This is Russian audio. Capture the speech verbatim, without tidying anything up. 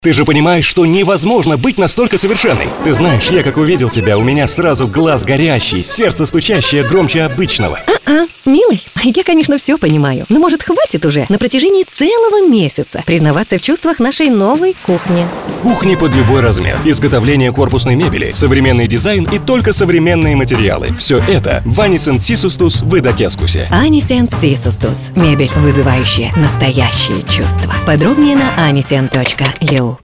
Ты же понимаешь, что невозможно быть настолько совершенной. Ты знаешь, я как увидел тебя, у меня сразу глаз горящий, сердце стучащее громче обычного. А-а, милый, я, конечно, все понимаю, но, может, хватит уже на протяжении целого месяца признаваться в чувствах нашей новой кухни. Кухни под любой размер, изготовление корпусной мебели, современный дизайн и только современные материалы. Все это в Anisent Sisustus в Идакескусе. Anisent Sisustus. Мебель, вызывающая настоящие чувства. Подробнее на anisent точка ю.